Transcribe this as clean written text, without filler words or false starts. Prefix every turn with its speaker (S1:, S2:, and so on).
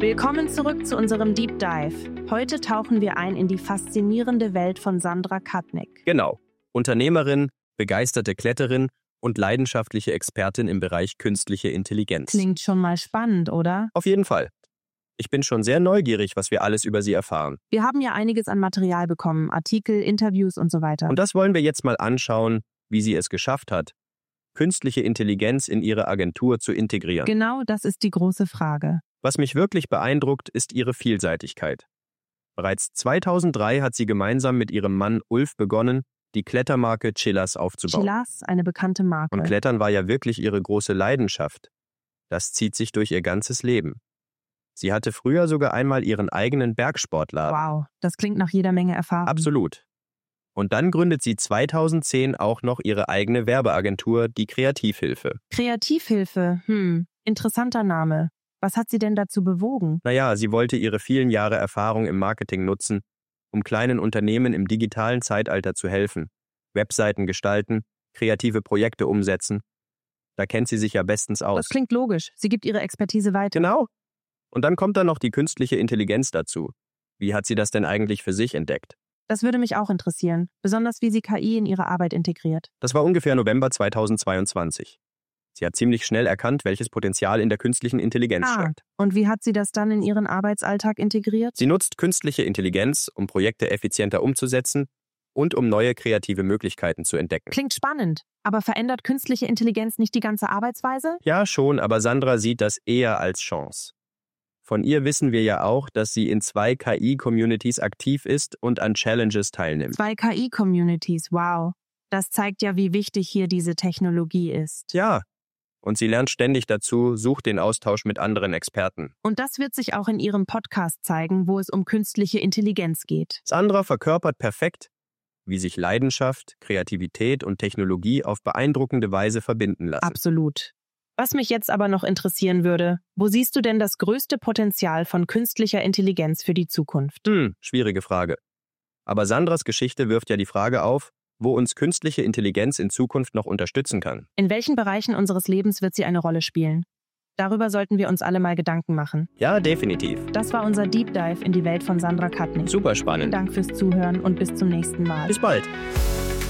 S1: Willkommen zurück zu unserem Deep Dive. Heute tauchen wir ein in die faszinierende Welt von Sandra Katnick.
S2: Genau. Unternehmerin, begeisterte Kletterin und leidenschaftliche Expertin im Bereich künstliche Intelligenz.
S1: Klingt schon mal spannend, oder?
S2: Auf jeden Fall. Ich bin schon sehr neugierig, was wir alles über sie erfahren.
S1: Wir haben ja einiges an Material bekommen, Artikel, Interviews und so weiter.
S2: Und das wollen wir jetzt mal anschauen, wie sie es geschafft hat, künstliche Intelligenz in ihre Agentur zu integrieren.
S1: Genau, das ist die große Frage.
S2: Was mich wirklich beeindruckt, ist ihre Vielseitigkeit. Bereits 2003 hat sie gemeinsam mit ihrem Mann Ulf begonnen, die Klettermarke Chillaz aufzubauen.
S1: Chillaz, eine bekannte Marke.
S2: Und Klettern war ja wirklich ihre große Leidenschaft. Das zieht sich durch ihr ganzes Leben. Sie hatte früher sogar einmal ihren eigenen Bergsportladen.
S1: Wow, das klingt nach jeder Menge Erfahrung.
S2: Absolut. Und dann gründet sie 2010 auch noch ihre eigene Werbeagentur, die Kreativhilfe.
S1: Kreativhilfe, interessanter Name. Was hat sie denn dazu bewogen?
S2: Naja, sie wollte ihre vielen Jahre Erfahrung im Marketing nutzen, um kleinen Unternehmen im digitalen Zeitalter zu helfen. Webseiten gestalten, kreative Projekte umsetzen. Da kennt sie sich ja bestens aus.
S1: Das klingt logisch. Sie gibt ihre Expertise weiter.
S2: Genau. Und dann kommt da noch die künstliche Intelligenz dazu. Wie hat sie das denn eigentlich für sich entdeckt?
S1: Das würde mich auch interessieren, besonders wie sie KI in ihre Arbeit integriert.
S2: Das war ungefähr November 2022. Sie hat ziemlich schnell erkannt, welches Potenzial in der künstlichen Intelligenz steckt.
S1: Und wie hat sie das dann in ihren Arbeitsalltag integriert?
S2: Sie nutzt künstliche Intelligenz, um Projekte effizienter umzusetzen und um neue kreative Möglichkeiten zu entdecken.
S1: Klingt spannend, aber verändert künstliche Intelligenz nicht die ganze Arbeitsweise?
S2: Ja, schon, aber Sandra sieht das eher als Chance. Von ihr wissen wir ja auch, dass sie in 2 KI-Communities aktiv ist und an Challenges teilnimmt.
S1: 2 KI-Communities, wow. Das zeigt ja, wie wichtig hier diese Technologie ist.
S2: Ja, und sie lernt ständig dazu, sucht den Austausch mit anderen Experten.
S1: Und das wird sich auch in ihrem Podcast zeigen, wo es um künstliche Intelligenz geht.
S2: Sandra verkörpert perfekt, wie sich Leidenschaft, Kreativität und Technologie auf beeindruckende Weise verbinden lassen.
S1: Absolut. Was mich jetzt aber noch interessieren würde, wo siehst du denn das größte Potenzial von künstlicher Intelligenz für die Zukunft?
S2: Schwierige Frage. Aber Sandras Geschichte wirft ja die Frage auf, wo uns künstliche Intelligenz in Zukunft noch unterstützen kann.
S1: In welchen Bereichen unseres Lebens wird sie eine Rolle spielen? Darüber sollten wir uns alle mal Gedanken machen.
S2: Ja, definitiv.
S1: Das war unser Deep Dive in die Welt von Sandra Katnick.
S2: Super spannend.
S1: Vielen Dank fürs Zuhören und bis zum nächsten Mal.
S2: Bis bald.